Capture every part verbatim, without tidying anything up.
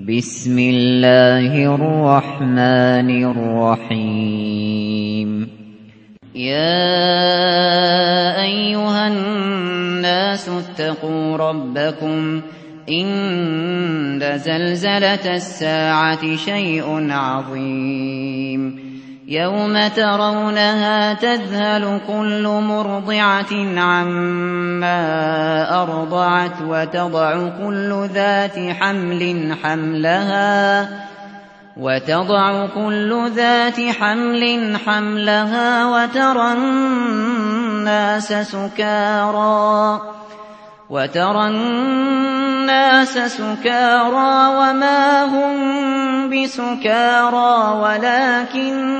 بسم الله الرحمن الرحيم يا أيها الناس اتقوا ربكم إن زلزلة الساعة شيء عظيم يوم ترونها تذهل كل مرضعة عما أرضعت وتضع كل ذات حمل حملها وتضع كل ذات حمل حملها وترى الناس سكارى وترى الناس سكارى وما هم بسكارى ولكن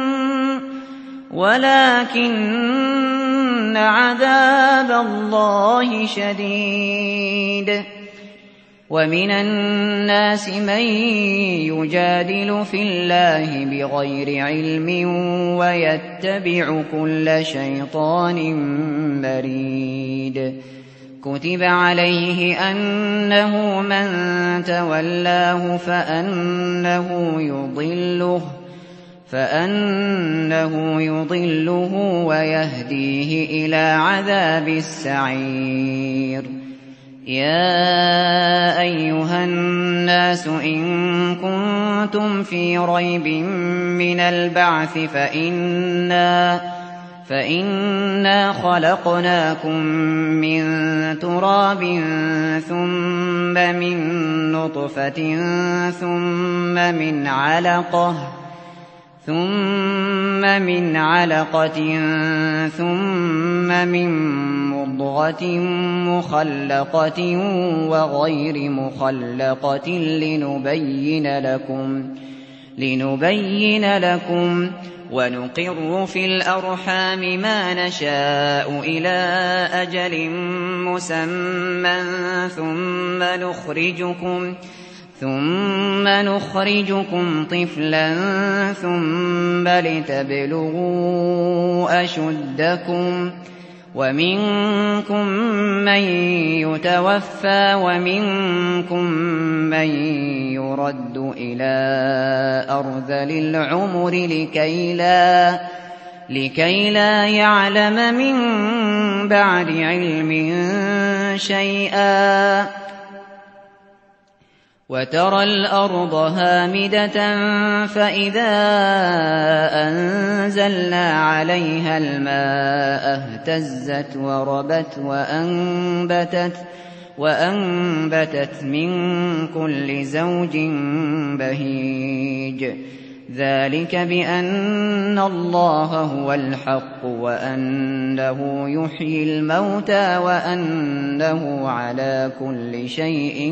ولكن عذاب الله شديد ومن الناس من يجادل في الله بغير علم ويتبع كل شيطان مريد كتب عليه أنه من تولاه فأنه يضله فأنه يضله ويهديه إلى عذاب السعير يا أيها الناس إن كنتم في ريب من البعث فإنا فإنا خلقناكم من تراب ثم من نطفة ثم من علقة ثم من علقة ثم من مضغة مخلقة وغير مخلقة لنبين لكم لنبين لكم ونقر في الأرحام ما نشاء إلى أجل مسمى ثم نخرجكم ثم نخرجكم طفلا ثم لتبلغوا أشدكم ومنكم من يتوفى ومنكم من يرد إلى أرذل العمر لكي لا, لكي لا يعلم من بعد علم شيئا وترى الأرض هامدة فإذا أنزلنا عليها الماء اهتزت وربت وأنبتت, وأنبتت من كل زوج بهيج ذلك بأن الله هو الحق وأنه يحيي الموتى وأنه على كل شيء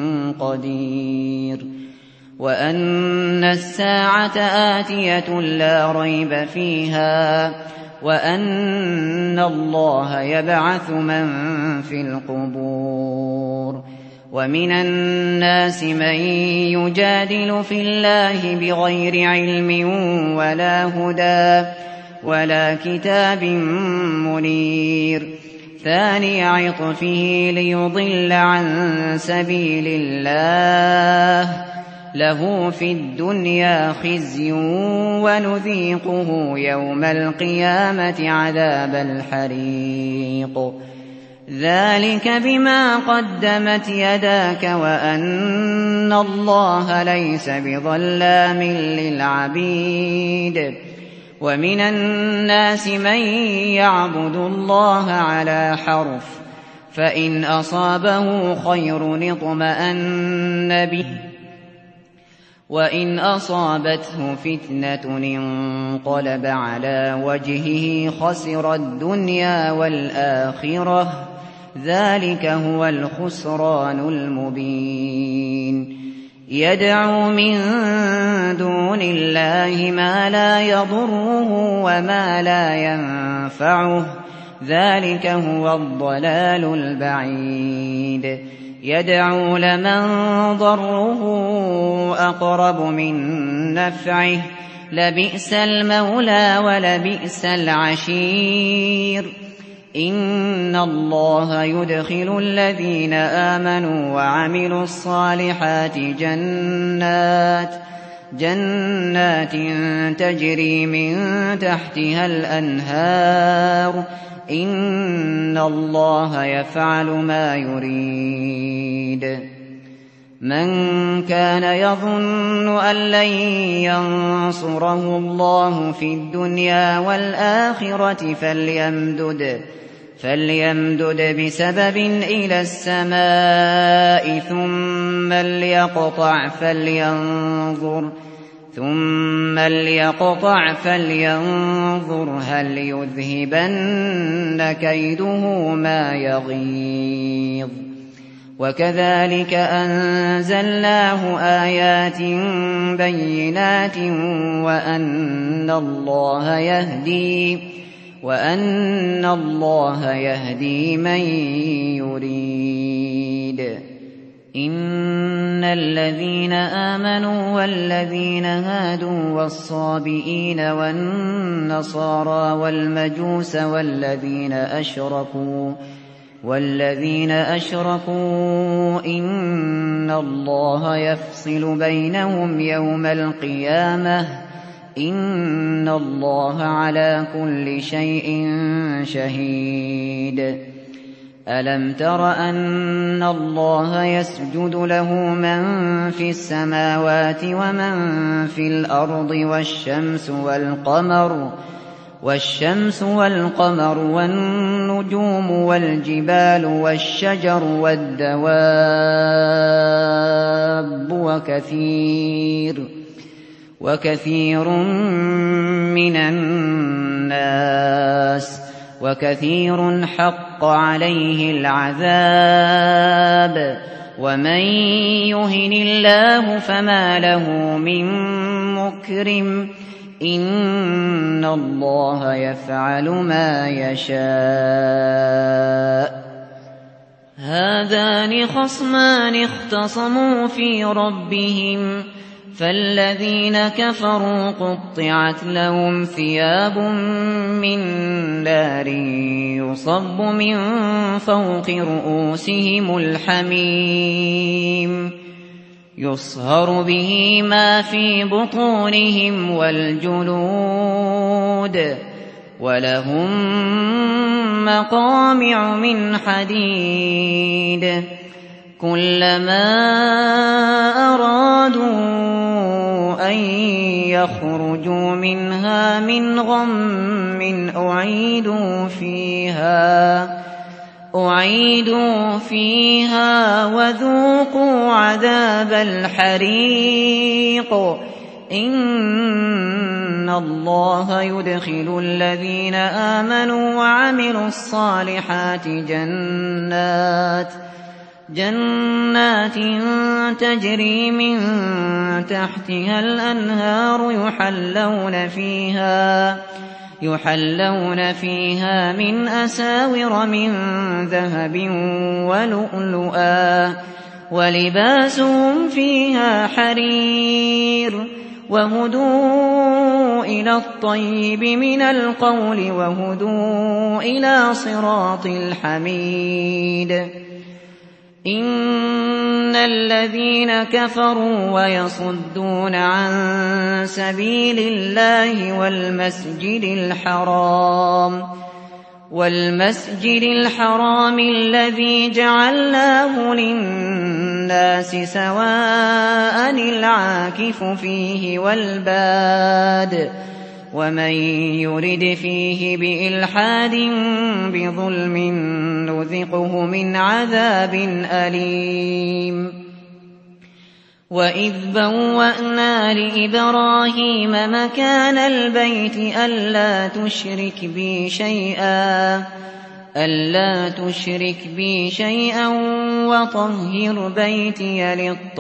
قدير وأن الساعة آتية لا ريب فيها وأن الله يبعث من في القبور ومن الناس من يجادل في الله بغير علم ولا هدى ولا كتاب منير ثاني عطفه ليضل عن سبيل الله له في الدنيا خزي ونذيقه يوم القيامة عذاب الحريق ذلك بما قدمت يداك وأن الله ليس بظلام للعبيد ومن الناس من يعبد الله على حرف فإن أصابه خير اطمأن به وإن أصابته فتنة انقلب على وجهه خسر الدنيا والآخرة ذلك هو الخسران المبين يدعو من دون الله ما لا يضره وما لا ينفعه ذلك هو الضلال البعيد يدعو لمن ضره أقرب من نفعه لبئس المولى ولبئس العشير إن الله يدخل الذين آمنوا وعملوا الصالحات جنات جنات تجري من تحتها الأنهار إن الله يفعل ما يريد. من كان يظن أن لن ينصره الله في الدنيا والآخرة فليمدد فليمدد بسبب إلى السماء ثم ليقطع فلينظر ثم ليقطع فلينظر هل يذهبن كيده ما يغيظ. وكذلك أنزلناه آيات بينات وأن الله يهدي وأن الله يهدي من يريد. إن الذين آمنوا والذين هادوا والصابئين والنصارى والمجوس والذين أشركوا والذين أشركوا إن الله يفصل بينهم يوم القيامة إن الله على كل شيء شهيد. ألم تر أن الله يسجد له من في السماوات ومن في الأرض والشمس والقمر والشمس والقمر والنجوم والجبال والشجر والدواب وكثير وكثير من الناس وكثير حق عليه العذاب ومن يهن الله فما له من مكرم إن الله يفعل ما يشاء. هذان خصمان اختصموا في ربهم فالذين كفروا قطعت لهم ثياب من نار يصب من فوق رؤوسهم الحميم يصهر به ما في بطونهم والجلود ولهم مقامع من حديد كلما أرادوا أن يخرجوا منها من غم أعيدوا فيها أعيدوا فيها وذوقوا عذاب الحريق إن الله يدخل الذين آمنوا وعملوا الصالحات جنات جنات تجري من تحتها الأنهار يحلون فيها يحلون فيها من أساور من ذهب ولؤلؤا ولباسهم فيها حرير وهدوا إلى الطيب من القول وهدوا إلى صراط الحميد. إن الذين كفروا ويصدون عن سبيل الله والمسجد الحرام والمسجد الحرام الذي جعلناه للناس سواء العاكف فيه والباد ومن يرد فيه بإلحاد بظلم نذقه من عذاب أليم. وإذ بوأنا لإبراهيم مكان البيت ألا تشرك بي شيئا ألا تشرك بي شيئا وطهر بيتي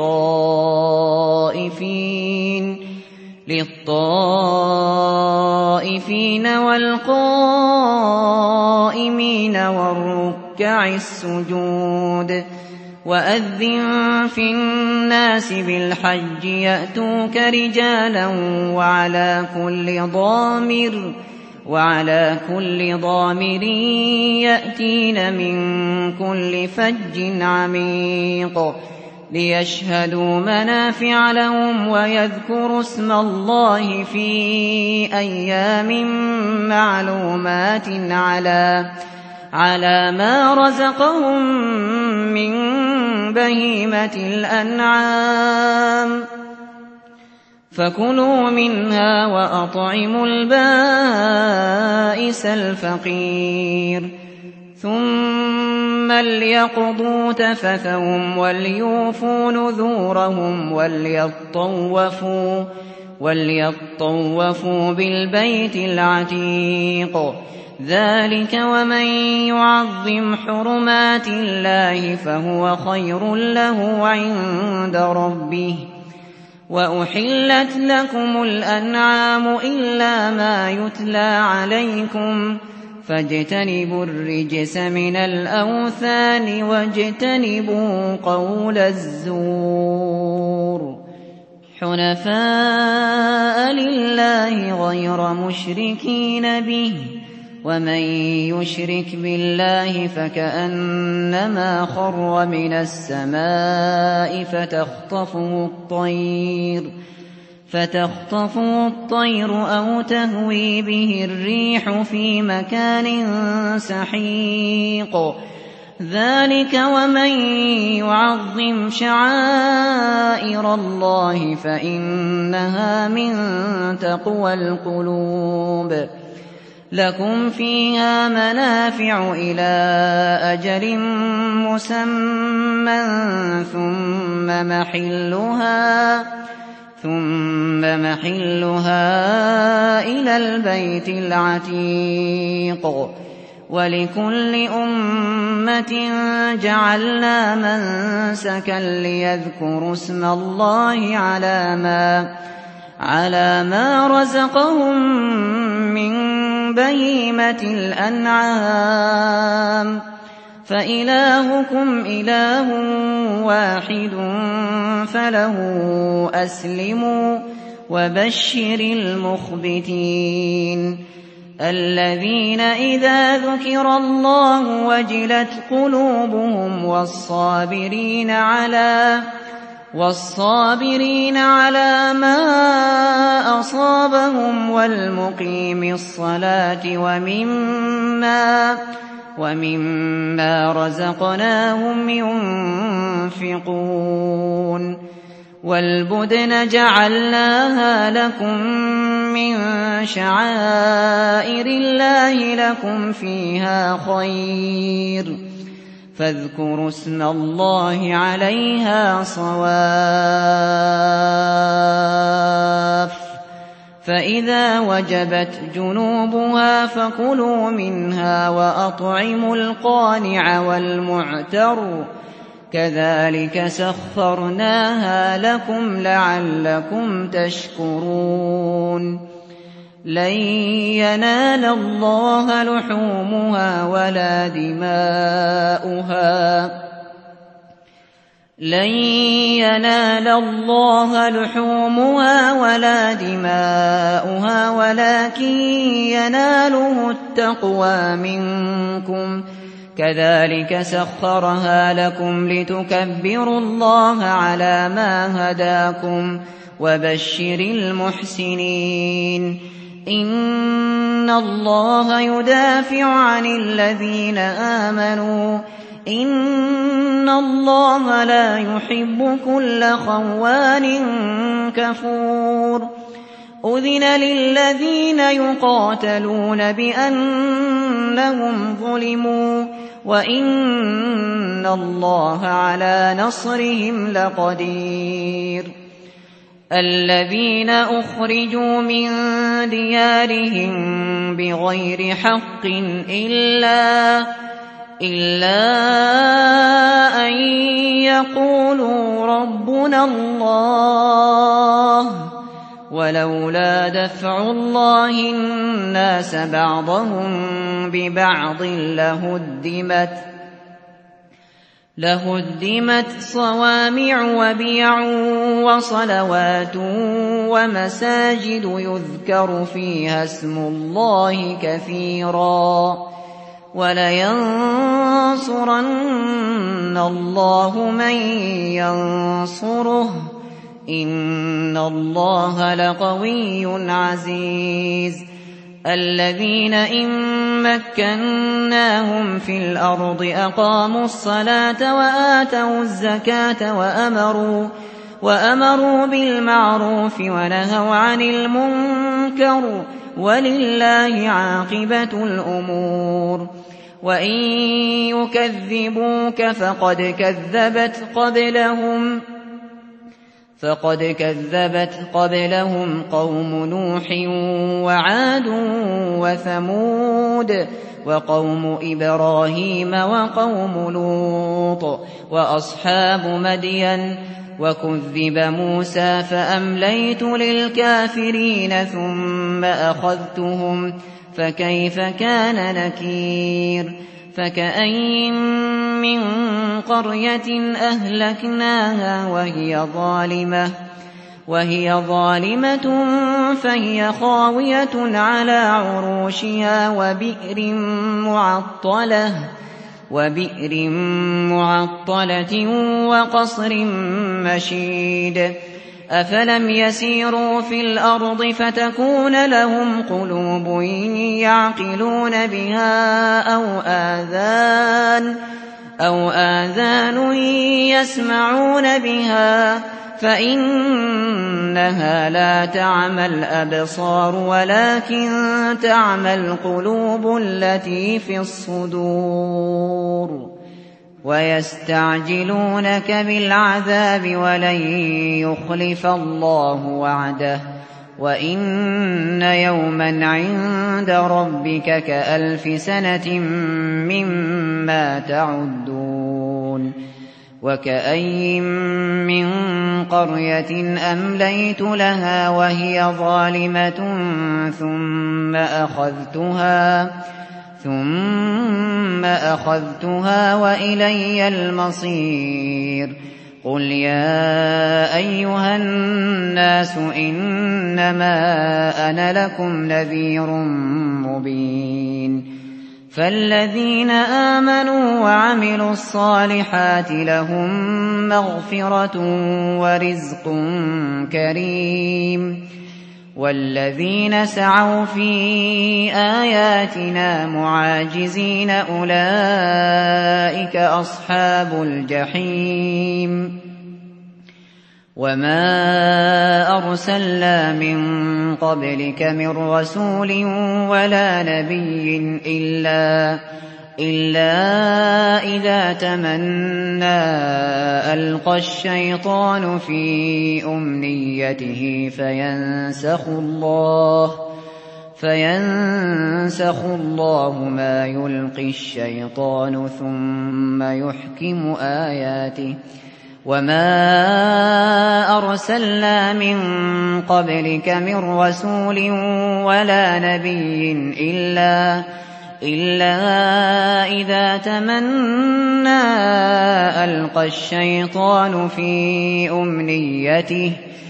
للطائفين للطائفين والقائمين والركع السجود. وأذن في الناس بالحج يأتوك رجالا وعلى كل ضامر وعلى كل ضامر يأتين من كل فج عميق ليشهدوا منافع لهم ويذكروا اسم الله في أيام معلومات على على ما رزقهم من بهيمة الأنعام فكلوا منها وأطعموا البائس الفقير ثم ليقضوا تفثهم وليوفوا نذورهم وليطوفوا وليطوفوا بالبيت العتيق ذلك ومن يعظم حرمات الله فهو خير له عند ربه وأحلت لكم الأنعام إلا ما يتلى عليكم فاجتنبوا الرجس من الأوثان واجتنبوا قول الزور حنفاء لله غير مشركين به ومن يشرك بالله فكأنما خر من السماء فتخطفه الطير فتخطفه الطير أو تهوي به الريح في مكان سحيق ذلك ومن يعظم شعائر الله فإنها من تقوى القلوب لكم فيها منافع إلى أجل مسمى ثم محلها ثم محلها إلى البيت العتيق ولكل أمة جعلنا منسكا ليذكروا اسم الله على ما على ما رزقهم من بهيمة الأنعام فإلهكم إله واحد فله أسلموا وبشر المخبتين الذين إذا ذكر الله وجلت قلوبهم والصابرين على والصابرين على ما أصابهم والمقيم الصلاة ومما ومما رزقناهم ينفقون والبدن جعلناها لكم من شعائر الله لكم فيها خير فاذكروا اسم الله عليها صواف فإذا وجبت جنوبها فكلوا منها وأطعموا القانع والمعتر كذلك سخرناها لكم لعلكم تشكرون لن ينال الله لحومها ولا دماؤها لن ينال الله لحومها ولا دماؤها ولكن يناله التقوى منكم كذلك سخرها لكم لتكبروا الله على ما هداكم وبشر المحسنين إن الله يدافع عن الذين آمنوا إن الله لا يحب كل خوان كفور أذن للذين يقاتلون بأنهم ظلموا وإن الله على نصرهم لقدير الذين أخرجوا من ديارهم بغير حق إلا إلا أن يقولوا ربنا الله ولولا دفع الله الناس بعضهم ببعض لهدمت لهدمت صوامع وبيع وصلوات ومساجد يذكر فيها اسم الله كثيرا ولينصرن الله من ينصره إن الله لقوي عزيز الذين إن مكناهم في الأرض أقاموا الصلاة وآتوا الزكاة وأمروا, وأمروا بالمعروف ونهوا عن المنكر ولله عاقبة الأمور وإن يكذبوك فقد كذبت قبلهم فقد كذبت قبلهم قوم نوح وعاد وثمود وقوم إبراهيم وقوم لوط وأصحاب مدين وكذب موسى فأمليت للكافرين ثم أخذتهم فكيف كان نكير فكأين من قرية أهلكناها وهي ظالمة وهي ظالمة فهي خاوية على عروشها وبئر معطلة وبئر معطلة وقصر مشيد أفلم يسيروا في الأرض فتكون لهم قلوب يعقلون بها أو آذان أو آذان يسمعون بها فإنها لا تعمى الأبصار ولكن تعمى القلوب التي في الصدور ويستعجلونك بالعذاب ولن يخلف الله وعده وإن يوما عند ربك كألف سنة مما تعدون وكأين من قرية أمليت لها وهي ظالمة ثم أخذتها ثم أخذتها وإلي المصير قل يا أيها الناس إنما أنا لكم نذير مبين فالذين آمنوا وعملوا الصالحات لهم مغفرة ورزق كريم والذين سعوا في آياتنا معاجزين أولئك أصحاب الجحيم وما أرسلنا من قبلك من رسول ولا نبي إلا إلا إذا تمنى ألقى الشيطان في أمنيته فينسخ الله فينسخ الله ما يلقي الشيطان ثم يحكم آياته وما أرسلنا من قبلك من رسول ولا نبي إلا إلا إذا تمنى ألقى الشيطان في أمنيته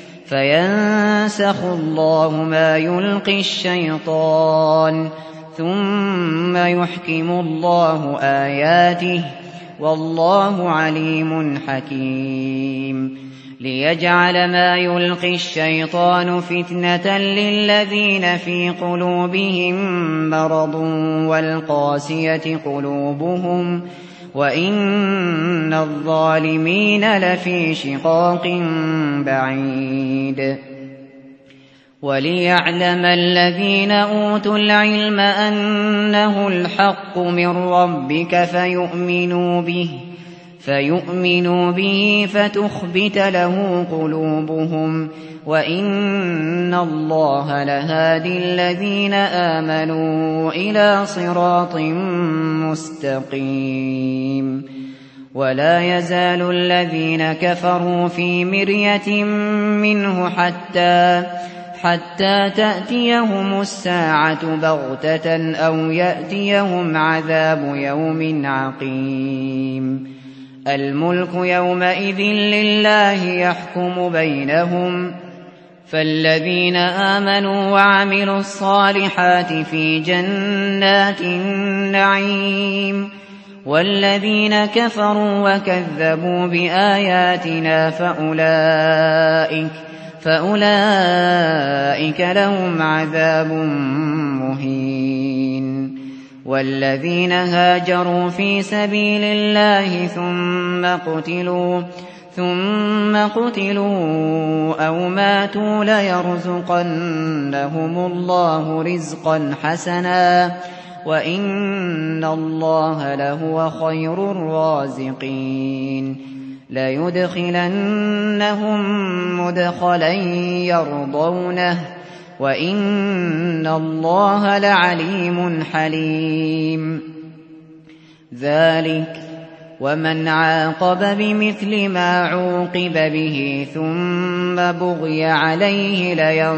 فينسخ الله ما يلقي الشيطان ثم يحكم الله آياته والله عليم حكيم ليجعل ما يلقي الشيطان فتنة للذين في قلوبهم مرض والقاسية قلوبهم وإن الظالمين لفي شقاق بعيد وليعلم الذين أوتوا العلم أنه الحق من ربك فيؤمنوا به فيؤمنوا به فتخبت له قلوبهم وإن الله لهادي الذين آمنوا إلى صراط مستقيم ولا يزال الذين كفروا في مرية منه حتى حتى تأتيهم الساعة بغتة أو يأتيهم عذاب يوم عقيم الملك يومئذ لله يحكم بينهم فالذين آمنوا وعملوا الصالحات في جنات النعيم والذين كفروا وكذبوا بآياتنا فأولئك فأولئك لهم عذاب مهين والذين هاجروا في سبيل الله ثم قتلوا ثم قتلوا أو ماتوا ليرزقنهم الله رزقا حسنا وإن الله لهو خير الرازقين ليدخلنهم مدخلا يرضونه وإن الله لعليم حليم ذلك ومن عاقب بمثل ما عوقب به ثم بغي عليه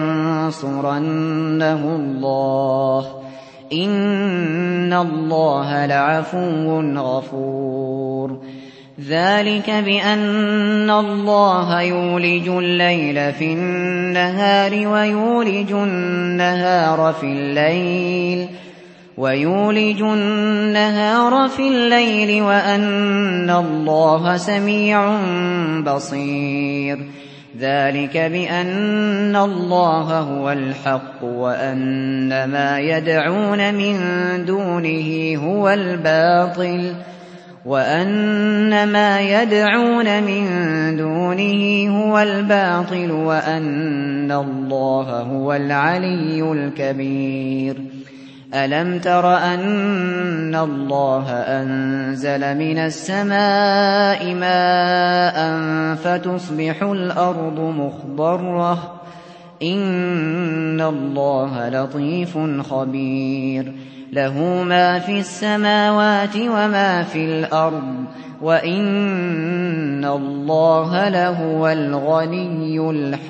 لينصرنه الله إن الله لعفو غفور ذلك بأن الله يولج الليل في النهار ويولج النهار في الليل ويولج النهار في الليل وأن الله سميع بصير ذلك بأن الله هو الحق وأن ما يدعون من دونه هو الباطل وأن ما يدعون من دونه هو الباطل وأن الله هو العلي الكبير ألم تر أن الله أنزل من السماء ماء فتصبح الأرض مخضرة إن الله لطيف خبير له ما في السماوات وما في الأرض وإن الله لهو الغني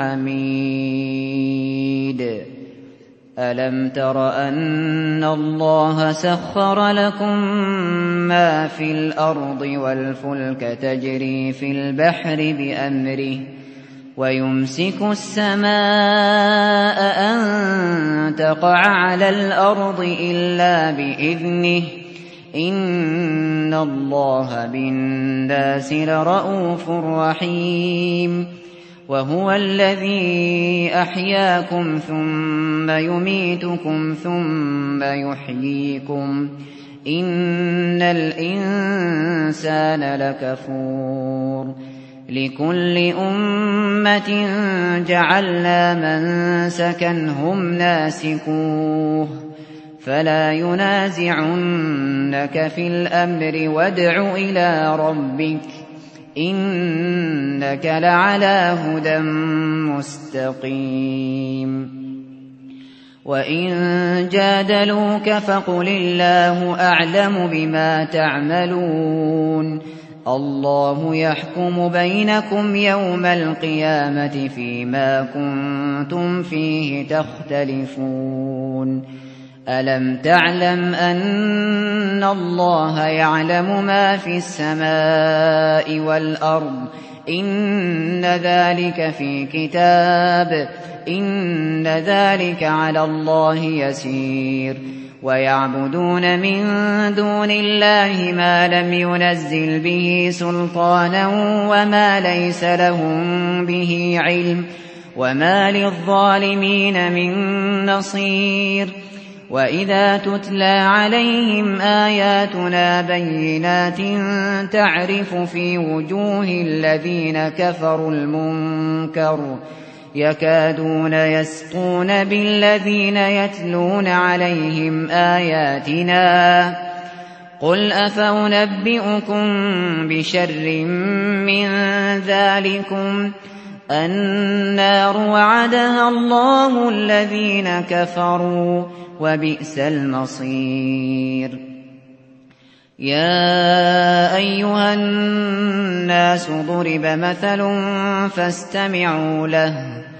الحميد ألم تر أن الله سخر لكم ما في الأرض والفلك تجري في البحر بأمره ويمسك السماء أن تقع على الأرض إلا بإذنه إن الله بالناس لرءوف رحيم وهو الذي أحياكم ثم يميتكم ثم يحييكم إن الإنسان لكفور لكل أمة جعلنا منسكا هم ناسكوه فلا ينازعنك في الأمر وادع إلى ربك إنك لعلى هدى مستقيم وإن جادلوك فقل الله أعلم بما تعملون الله يحكم بينكم يوم القيامة فيما كنتم فيه تختلفون ألم تعلم أن الله يعلم ما في السماء والأرض إن ذلك في كتاب إن ذلك على الله يسير ويعبدون من دون الله ما لم ينزل به سلطانا وما ليس لهم به علم وما للظالمين من نصير وإذا تتلى عليهم آياتنا بينات تعرف في وجوه الذين كفروا المنكر يكادون يسقون بالذين يتلون عليهم آياتنا قل أفأنبئكم بشر من ذلكم النار وعدها الله الذين كفروا وبئس المصير يا أيها الناس ضرب مثل فاستمعوا له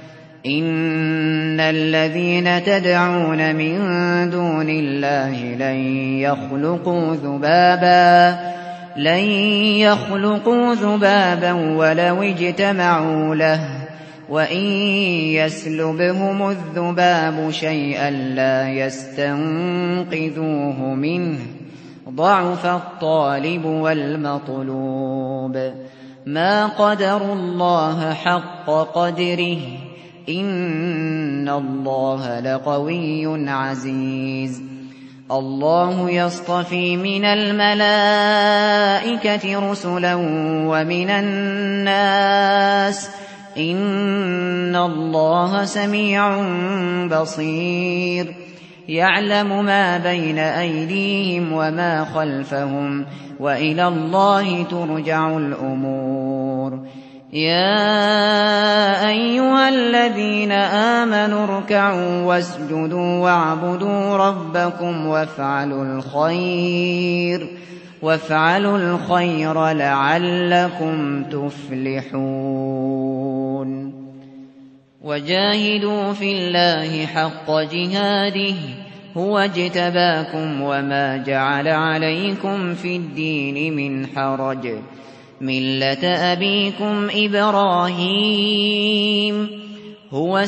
إن الذين تدعون من دون الله لن يخلقوا ذبابا لن يخلقوا ذبابا ولو اجتمعوا له وإن يسلبهم الذباب شيئا لا يستنقذوه منه ضعف الطالب والمطلوب ما قدروا الله حق قدره إن الله لقوي عزيز الله يصطفي من الملائكة رسلا ومن الناس إن الله سميع بصير يعلم ما بين أيديهم وما خلفهم وإلى الله ترجع الأمور يا أيها الذين آمنوا اركعوا واسجدوا واعبدوا ربكم وافعلوا الخير وافعلوا الخير لعلكم تفلحون وجاهدوا في الله حق جهاده هو اجتباكم وما جعل عليكم في الدين من حرج ملة أبيكم إبراهيم هو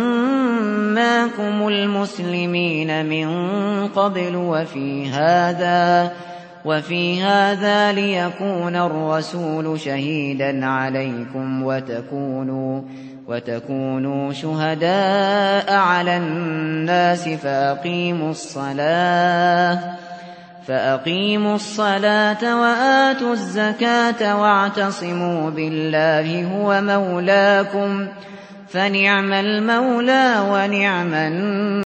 سماكم المسلمين من قبل وفي هذا وفي هذا ليكون الرسول شهيدا عليكم وتكونوا وتكونوا شهداء على الناس فأقيموا الصلاة فأقيموا الصلاة وآتوا الزكاة واعتصموا بالله هو مولاكم فنعم المولى ونعم النصير